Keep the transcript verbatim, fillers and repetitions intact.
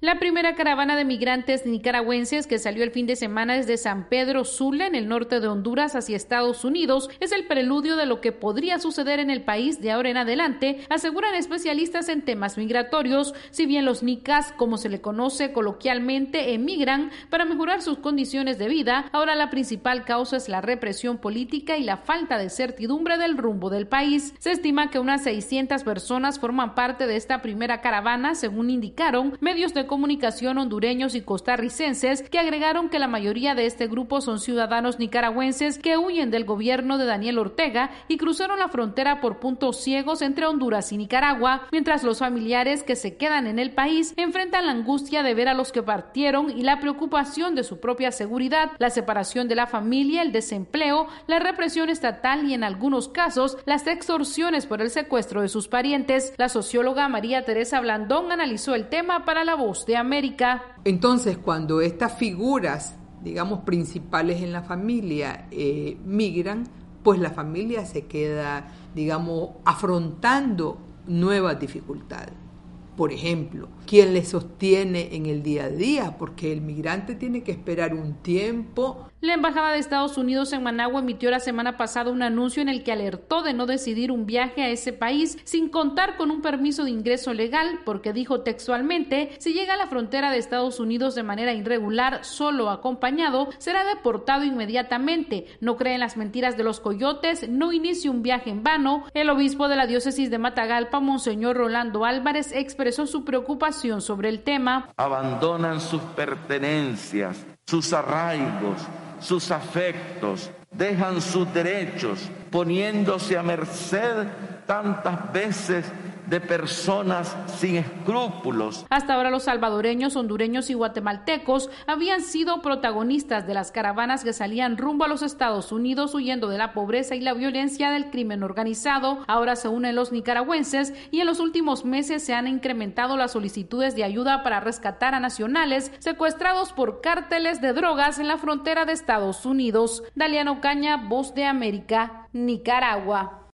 La primera caravana de migrantes nicaragüenses que salió el fin de semana desde San Pedro Sula, en el norte de Honduras, hacia Estados Unidos, es el preludio de lo que podría suceder en el país de ahora en adelante, aseguran especialistas en temas migratorios. Si bien los nicas, como se le conoce coloquialmente, emigran para mejorar sus condiciones de vida, ahora la principal causa es la represión política y la falta de certidumbre del rumbo del país. Se estima que unas seiscientas personas forman parte de esta primera caravana, según indicaron medios de comunicación hondureños y costarricenses, que agregaron que la mayoría de este grupo son ciudadanos nicaragüenses que huyen del gobierno de Daniel Ortega y cruzaron la frontera por puntos ciegos entre Honduras y Nicaragua, mientras los familiares que se quedan en el país enfrentan la angustia de ver a los que partieron y la preocupación de su propia seguridad, la separación de la familia, el desempleo, la represión estatal y en algunos casos las extorsiones por el secuestro de sus parientes. La socióloga María Teresa Blandón analizó el tema para La Voz de América. Entonces, cuando estas figuras, digamos, principales en la familia eh, migran, pues la familia se queda, digamos, afrontando nuevas dificultades. Por ejemplo, ¿quién le sostiene en el día a día? Porque el migrante tiene que esperar un tiempo. La Embajada de Estados Unidos en Managua emitió la semana pasada un anuncio en el que alertó de no decidir un viaje a ese país sin contar con un permiso de ingreso legal, porque dijo textualmente: si llega a la frontera de Estados Unidos de manera irregular, solo o acompañado, será deportado inmediatamente. No cree en las mentiras de los coyotes, no inicie un viaje en vano. El obispo de la diócesis de Matagalpa, Monseñor Rolando Álvarez, expresó su preocupación sobre el tema. Abandonan sus pertenencias, sus arraigos, sus afectos, dejan sus derechos, poniéndose a merced tantas veces de personas sin escrúpulos. Hasta ahora los salvadoreños, hondureños y guatemaltecos habían sido protagonistas de las caravanas que salían rumbo a los Estados Unidos huyendo de la pobreza y la violencia del crimen organizado. Ahora se unen los nicaragüenses y en los últimos meses se han incrementado las solicitudes de ayuda para rescatar a nacionales secuestrados por cárteles de drogas en la frontera de Estados Unidos. Daliano Caña, Voz de América, Nicaragua.